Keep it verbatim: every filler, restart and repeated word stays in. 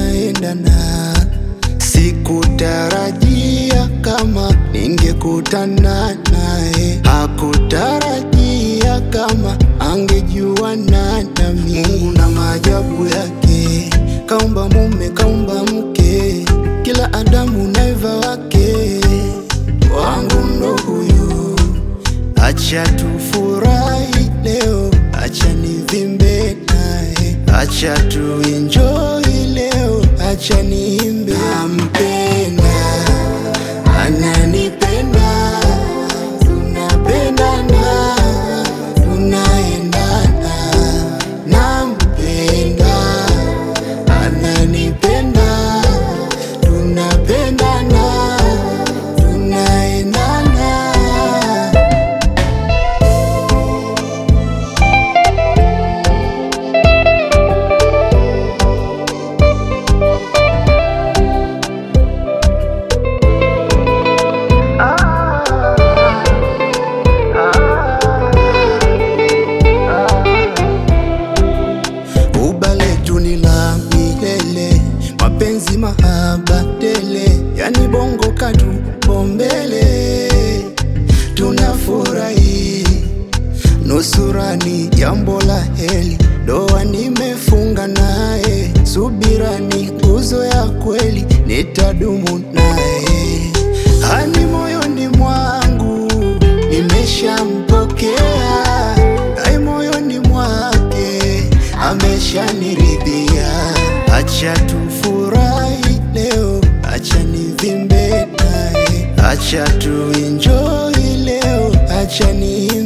tunaendana. Sikutarajia kama ningekutana naye, hakutarajia kama angejuana nami. Mungu na maajabu yake, kaumba mume kaumba mke, kila Adamu na Eva wake. Wangu ndo huyu, acha tufurahi leo, acha nivimbe naye, acha tuenjoy leo, acha niimbe. Nampenda, ananipenda, tunapendana, tunaendana. Nampenda, ananipenda, tunapendana, tunaendana. Mapenzi mahaba tele, yani bongo katu pombele, tunafurahi nusurani, jambo la heli, doa nimefunga naye, subirani nguzo ya kweli, nitadumu naye. Hani moyoni mwangu nimeshampokea, ai moyoni mwake ameshaniridhia. Acha tufurahi leo, acha nivimbe naye, acha tuenjoy leo, acha ni